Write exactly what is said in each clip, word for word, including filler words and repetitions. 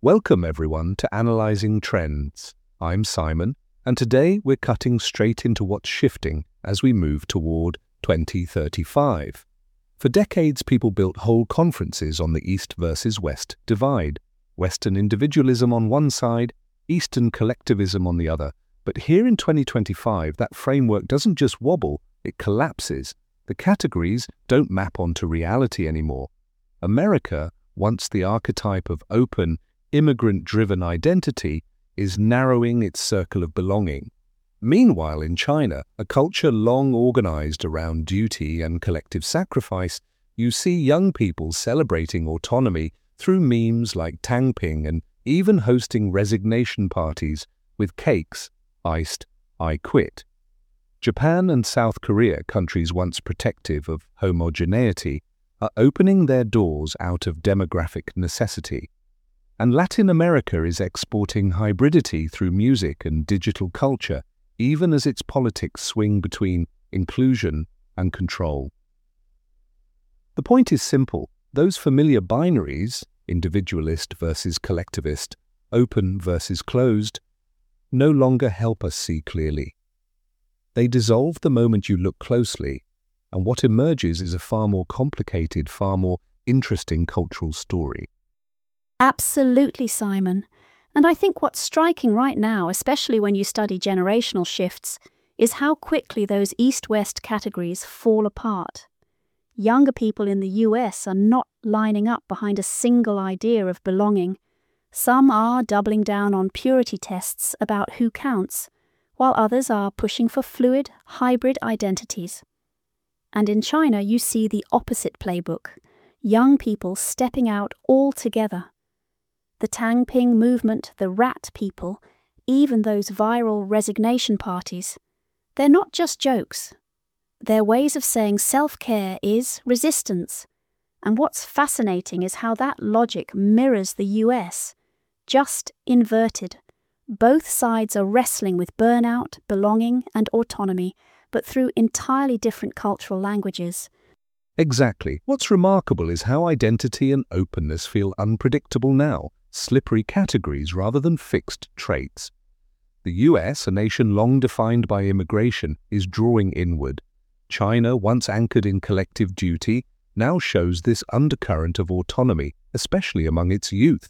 Welcome everyone to Analyzing Trends. I'm Simon, and today we're cutting straight into what's shifting as we move toward twenty thirty-five. For decades, people built whole conferences on the East versus West divide. Western individualism on one side, Eastern collectivism on the other. But here in twenty twenty-five, that framework doesn't just wobble, it collapses. The categories don't map onto reality anymore. America, once the archetype of open, immigrant-driven identity, is narrowing its circle of belonging. Meanwhile, in China, a culture long organized around duty and collective sacrifice, you see young people celebrating autonomy through memes like Tang Ping and even hosting resignation parties with cakes iced, "I quit." Japan and South Korea, countries once protective of homogeneity, are opening their doors out of demographic necessity. And Latin America is exporting hybridity through music and digital culture, even as its politics swing between inclusion and control. The point is simple. Those familiar binaries, individualist versus collectivist, open versus closed, no longer help us see clearly. They dissolve the moment you look closely, and what emerges is a far more complicated, far more interesting cultural story. Absolutely, Simon. And I think what's striking right now, especially when you study generational shifts, is how quickly those East-West categories fall apart. Younger people in the U S are not lining up behind a single idea of belonging. Some are doubling down on purity tests about who counts, while others are pushing for fluid, hybrid identities. And in China, you see the opposite playbook, young people stepping out altogether. The Tang Ping movement, the rat people, even those viral resignation parties, they're not just jokes. They're ways of saying self-care is resistance. And what's fascinating is how that logic mirrors the U S, just inverted. Both sides are wrestling with burnout, belonging, and autonomy, but through entirely different cultural languages. Exactly. What's remarkable is how identity and openness feel unpredictable now, slippery categories rather than fixed traits. The U S, a nation long defined by immigration, is drawing inward. China, once anchored in collective duty, now shows this undercurrent of autonomy, especially among its youth.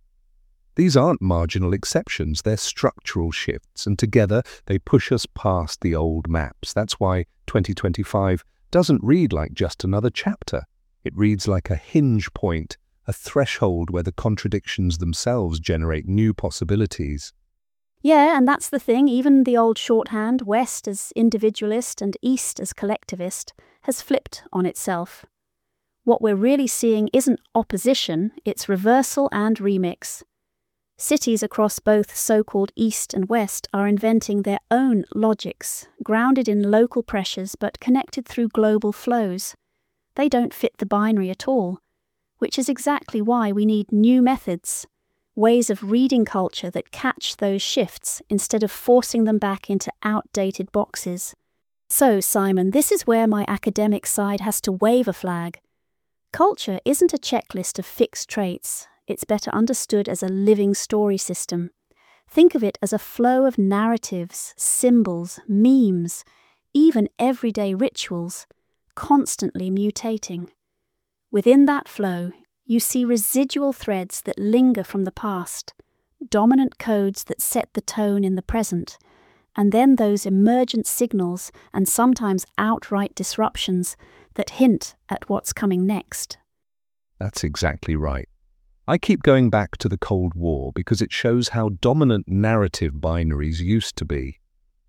These aren't marginal exceptions, they're structural shifts, and together they push us past the old maps. That's why twenty twenty-five doesn't read like just another chapter. It reads like a hinge point, a threshold where the contradictions themselves generate new possibilities. Yeah, and that's the thing, even the old shorthand, West as individualist and East as collectivist, has flipped on itself. What we're really seeing isn't opposition, it's reversal and remix. Cities across both so-called East and West are inventing their own logics, grounded in local pressures but connected through global flows. They don't fit the binary at all, which is exactly why we need new methods, ways of reading culture that catch those shifts instead of forcing them back into outdated boxes. So, Simon, this is where my academic side has to wave a flag. Culture isn't a checklist of fixed traits. It's better understood as a living story system. Think of it as a flow of narratives, symbols, memes, even everyday rituals, constantly mutating. Within that flow, you see residual threads that linger from the past, dominant codes that set the tone in the present, and then those emergent signals and sometimes outright disruptions that hint at what's coming next. That's exactly right. I keep going back to the Cold War because it shows how dominant narrative binaries used to be.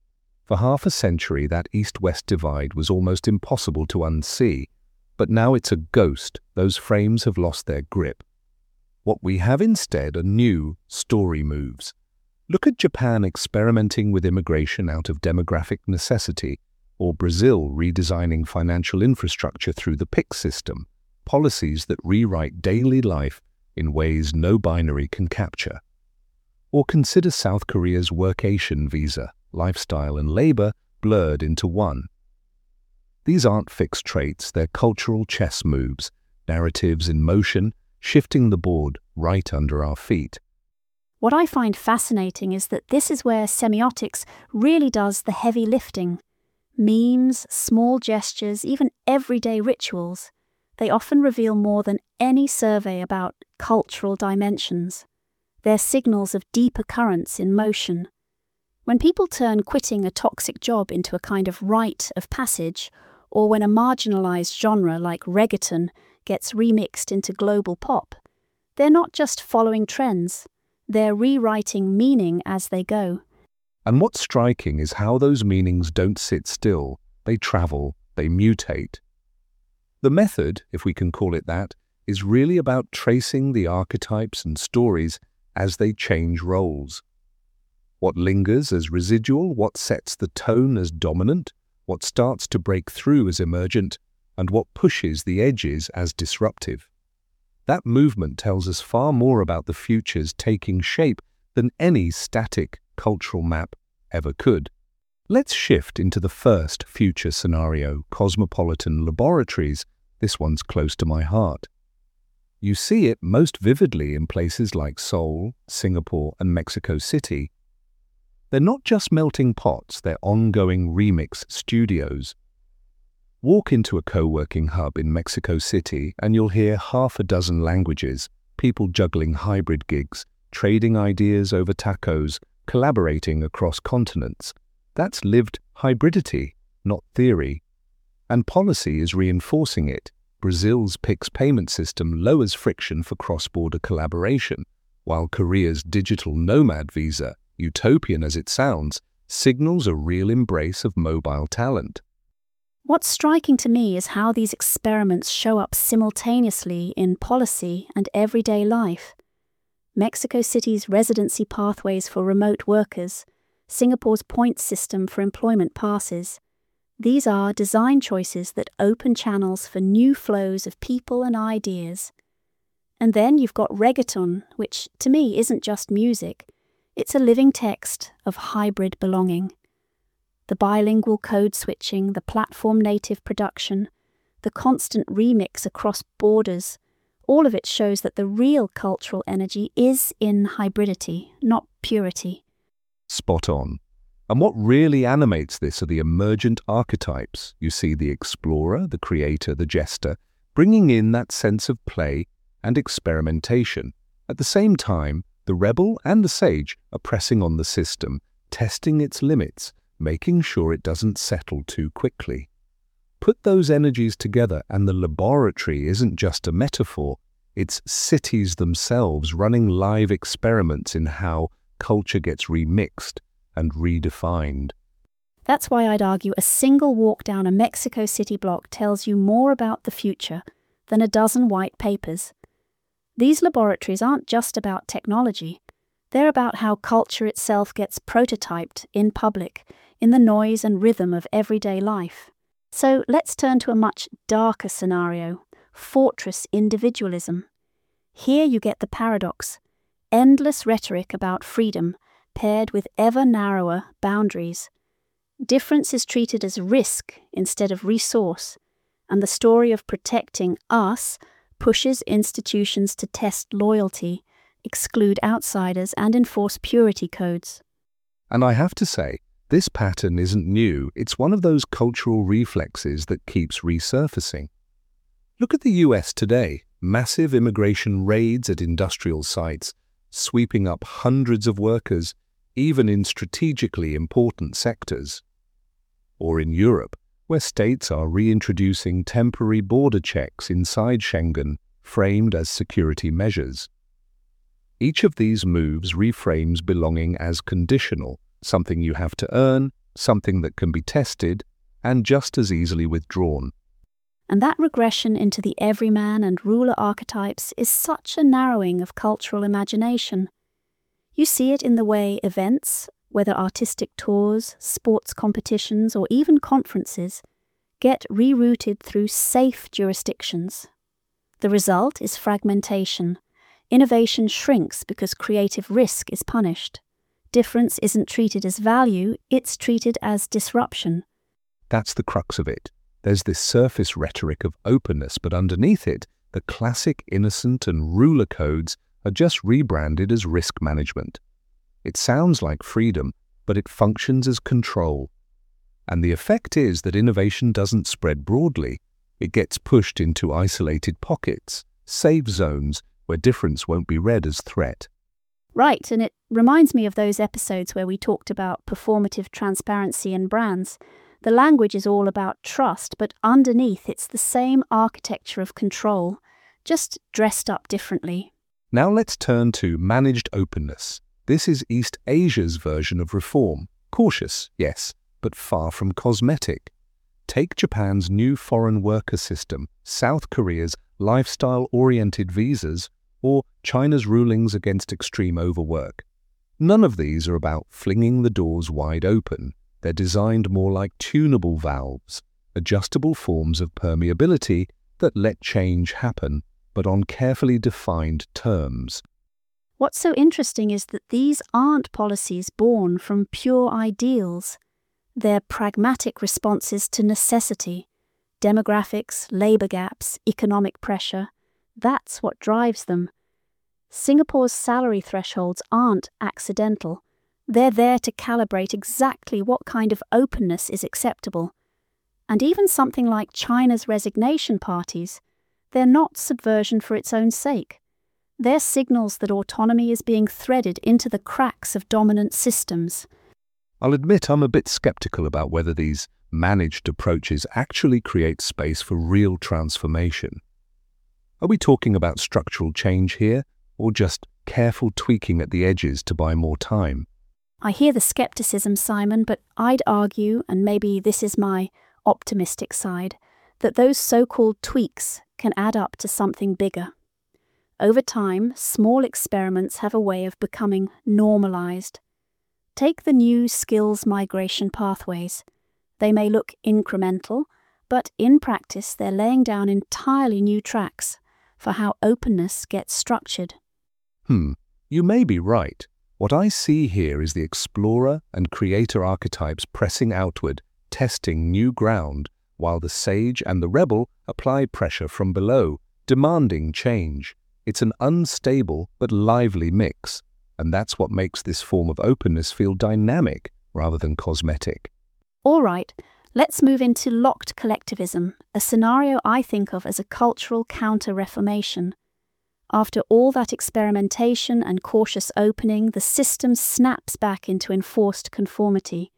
For half a century, that East-West divide was almost impossible to unsee, but now it's a ghost. Those frames have lost their grip. What we have instead are new story moves. Look at Japan experimenting with immigration out of demographic necessity, or Brazil redesigning financial infrastructure through the PIX system, policies that rewrite daily life in ways no binary can capture. Or consider South Korea's workation visa, lifestyle and labor blurred into one. These aren't fixed traits, they're cultural chess moves, narratives in motion, shifting the board right under our feet. What I find fascinating is that this is where semiotics really does the heavy lifting. Memes, small gestures, even everyday rituals, they often reveal more than any survey about cultural dimensions. They're signals of deeper currents in motion. When people turn quitting a toxic job into a kind of rite of passage, or when a marginalized genre like reggaeton gets remixed into global pop, they're not just following trends, they're rewriting meaning as they go. And what's striking is how those meanings don't sit still. They travel, they mutate. The method, if we can call it that, is really about tracing the archetypes and stories as they change roles. What lingers as residual, what sets the tone as dominant, what starts to break through as emergent, and what pushes the edges as disruptive. That movement tells us far more about the futures taking shape than any static cultural map ever could. Let's shift into the first future scenario, cosmopolitan laboratories. This one's close to my heart. You see it most vividly in places like Seoul, Singapore, and Mexico City. They're not just melting pots, they're ongoing remix studios. Walk into a co-working hub in Mexico City and you'll hear half a dozen languages, people juggling hybrid gigs, trading ideas over tacos, collaborating across continents. That's lived hybridity, not theory. And policy is reinforcing it. Brazil's Pix payment system lowers friction for cross-border collaboration, while Korea's digital nomad visa, utopian as it sounds, signals a real embrace of mobile talent. What's striking to me is how these experiments show up simultaneously in policy and everyday life. Mexico City's residency pathways for remote workers, Singapore's points system for employment passes. These are design choices that open channels for new flows of people and ideas. And then you've got reggaeton, which to me isn't just music. It's a living text of hybrid belonging. The bilingual code switching, the platform-native production, the constant remix across borders, all of it shows that the real cultural energy is in hybridity, not purity. Spot on. And what really animates this are the emergent archetypes. You see the explorer, the creator, the jester, bringing in that sense of play and experimentation. At the same time, the rebel and the sage are pressing on the system, testing its limits, making sure it doesn't settle too quickly. Put those energies together and the laboratory isn't just a metaphor, it's cities themselves running live experiments in how culture gets remixed and redefined. That's why I'd argue a single walk down a Mexico City block tells you more about the future than a dozen white papers. These laboratories aren't just about technology. They're about how culture itself gets prototyped in public, in the noise and rhythm of everyday life. So let's turn to a much darker scenario, fortress individualism. Here you get the paradox, endless rhetoric about freedom paired with ever narrower boundaries. Difference is treated as risk instead of resource, and the story of protecting us pushes institutions to test loyalty, exclude outsiders, and enforce purity codes. And I have to say, this pattern isn't new. It's one of those cultural reflexes that keeps resurfacing. Look at the U S today. Massive immigration raids at industrial sites, sweeping up hundreds of workers, even in strategically important sectors. Or in Europe, where states are reintroducing temporary border checks inside Schengen, framed as security measures. Each of these moves reframes belonging as conditional, something you have to earn, something that can be tested, and just as easily withdrawn. And that regression into the everyman and ruler archetypes is such a narrowing of cultural imagination. You see it in the way events, whether artistic tours, sports competitions, or even conferences, get rerouted through safe jurisdictions. The result is fragmentation. Innovation shrinks because creative risk is punished. Difference isn't treated as value, it's treated as disruption. That's the crux of it. There's this surface rhetoric of openness, but underneath it, the classic innocent and ruler codes are just rebranded as risk management. It sounds like freedom, but it functions as control. And the effect is that innovation doesn't spread broadly. It gets pushed into isolated pockets, safe zones where difference won't be read as threat. Right, and it reminds me of those episodes where we talked about performative transparency in brands. The language is all about trust, but underneath it's the same architecture of control, just dressed up differently. Now let's turn to managed openness. This is East Asia's version of reform. Cautious, yes, but far from cosmetic. Take Japan's new foreign worker system, South Korea's lifestyle-oriented visas, or China's rulings against extreme overwork. None of these are about flinging the doors wide open. They're designed more like tunable valves, adjustable forms of permeability that let change happen, but on carefully defined terms. What's so interesting is that these aren't policies born from pure ideals. They're pragmatic responses to necessity. Demographics, labour gaps, economic pressure. That's what drives them. Singapore's salary thresholds aren't accidental. They're there to calibrate exactly what kind of openness is acceptable. And even something like China's resignation parties, they're not subversion for its own sake. They're signals that autonomy is being threaded into the cracks of dominant systems. I'll admit I'm a bit skeptical about whether these managed approaches actually create space for real transformation. Are we talking about structural change here, or just careful tweaking at the edges to buy more time? I hear the skepticism, Simon, but I'd argue, and maybe this is my optimistic side, that those so-called tweaks can add up to something bigger. Over time, small experiments have a way of becoming normalized. Take the new skills migration pathways. They may look incremental, but in practice they're laying down entirely new tracks for how openness gets structured. Hmm, you may be right. What I see here is the explorer and creator archetypes pressing outward, testing new ground, while the sage and the rebel apply pressure from below, demanding change. It's an unstable but lively mix, and that's what makes this form of openness feel dynamic rather than cosmetic. All right, let's move into locked collectivism, a scenario I think of as a cultural counter-reformation. After all that experimentation and cautious opening, the system snaps back into enforced conformity.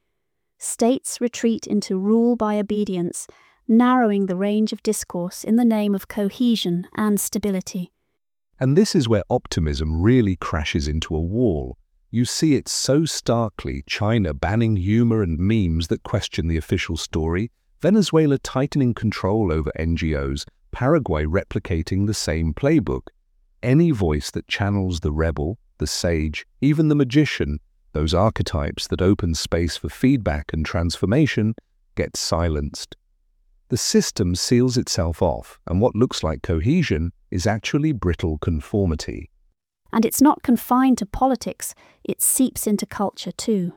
States retreat into rule by obedience, narrowing the range of discourse in the name of cohesion and stability. And this is where optimism really crashes into a wall. You see it so starkly, China banning humor and memes that question the official story, Venezuela tightening control over N G Os, Paraguay replicating the same playbook. Any voice that channels the rebel, the sage, even the magician, those archetypes that open space for feedback and transformation, gets silenced. The system seals itself off, and what looks like cohesion is actually brittle conformity. And it's not confined to politics, it seeps into culture too.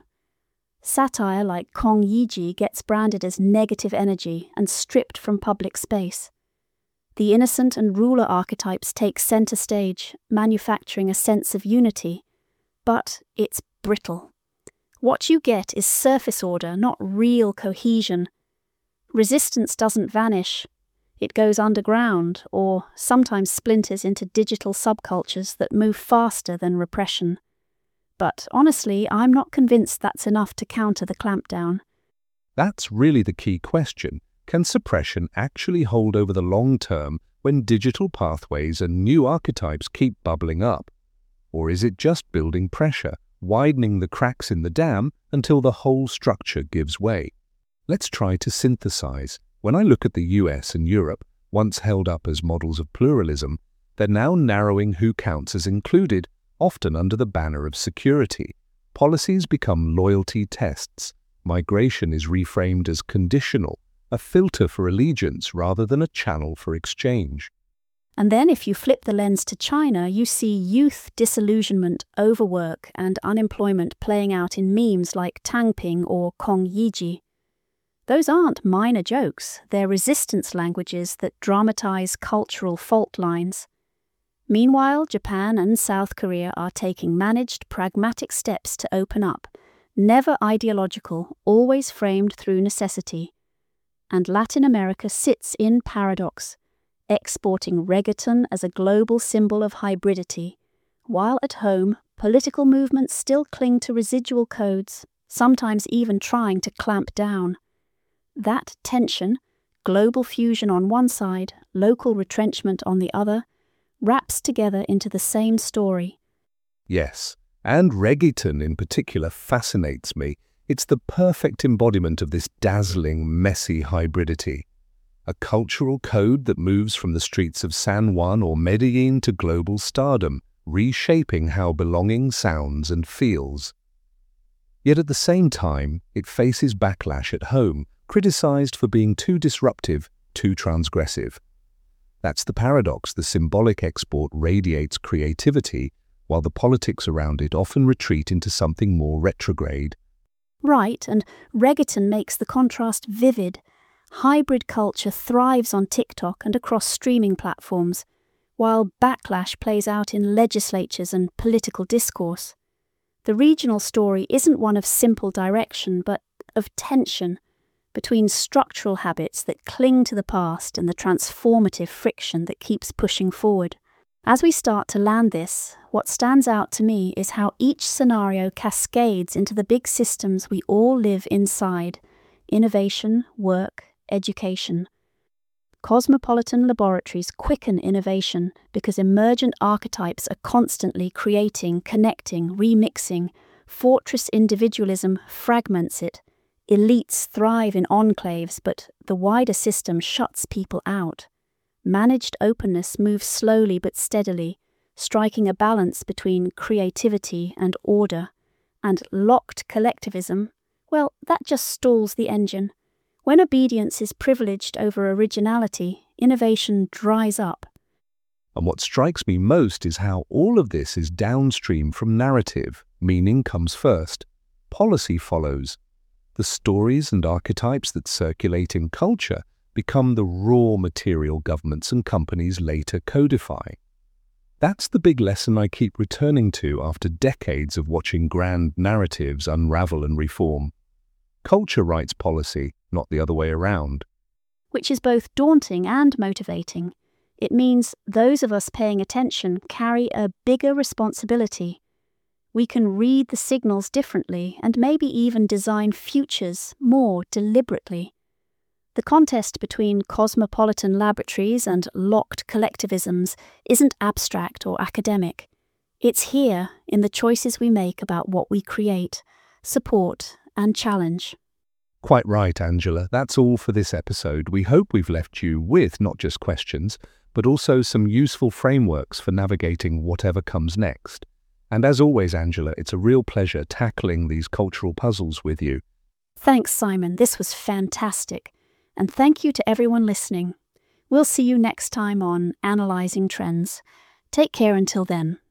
Satire like Kong Yiji gets branded as negative energy and stripped from public space. The innocent and ruler archetypes take center stage, manufacturing a sense of unity. But it's brittle. What you get is surface order, not real cohesion. Resistance doesn't vanish. It goes underground, or sometimes splinters into digital subcultures that move faster than repression. But honestly, I'm not convinced that's enough to counter the clampdown. That's really the key question. Can suppression actually hold over the long term when digital pathways and new archetypes keep bubbling up? Or is it just building pressure, widening the cracks in the dam until the whole structure gives way? Let's try to synthesize. When I look at the U S and Europe, once held up as models of pluralism, they're now narrowing who counts as included, often under the banner of security. Policies become loyalty tests. Migration is reframed as conditional, a filter for allegiance rather than a channel for exchange. And then if you flip the lens to China, you see youth disillusionment, overwork, and unemployment playing out in memes like Tangping or Kong Yiji. Those aren't minor jokes, they're resistance languages that dramatize cultural fault lines. Meanwhile, Japan and South Korea are taking managed, pragmatic steps to open up, never ideological, always framed through necessity. And Latin America sits in paradox, exporting reggaeton as a global symbol of hybridity, while at home, political movements still cling to residual codes, sometimes even trying to clamp down. That tension, global fusion on one side, local retrenchment on the other, wraps together into the same story. Yes, and reggaeton in particular fascinates me. It's the perfect embodiment of this dazzling, messy hybridity. A cultural code that moves from the streets of San Juan or Medellin to global stardom, reshaping how belonging sounds and feels. Yet at the same time, it faces backlash at home, criticized for being too disruptive, too transgressive. That's the paradox. The symbolic export radiates creativity, while the politics around it often retreat into something more retrograde. Right, and reggaeton makes the contrast vivid. Hybrid culture thrives on TikTok and across streaming platforms, while backlash plays out in legislatures and political discourse. The regional story isn't one of simple direction, but of tension between structural habits that cling to the past and the transformative friction that keeps pushing forward. As we start to land this, what stands out to me is how each scenario cascades into the big systems we all live inside: innovation, work, education. Cosmopolitan laboratories quicken innovation because emergent archetypes are constantly creating, connecting, remixing. Fortress individualism fragments it. Elites thrive in enclaves, but the wider system shuts people out. Managed openness moves slowly but steadily, striking a balance between creativity and order. And locked collectivism, well, that just stalls the engine. When obedience is privileged over originality, innovation dries up. And what strikes me most is how all of this is downstream from narrative. Meaning comes first. Policy follows. The stories and archetypes that circulate in culture become the raw material governments and companies later codify. That's the big lesson I keep returning to after decades of watching grand narratives unravel and reform. Culture writes policy, not the other way around. Which is both daunting and motivating. It means those of us paying attention carry a bigger responsibility. We can read the signals differently and maybe even design futures more deliberately. The contest between cosmopolitan laboratories and locked collectivisms isn't abstract or academic. It's here in the choices we make about what we create, support, and challenge. Quite right, Angela. That's all for this episode. We hope we've left you with not just questions, but also some useful frameworks for navigating whatever comes next. And as always, Angela, it's a real pleasure tackling these cultural puzzles with you. Thanks, Simon. This was fantastic. And thank you to everyone listening. We'll see you next time on Analyzing Trends. Take care until then.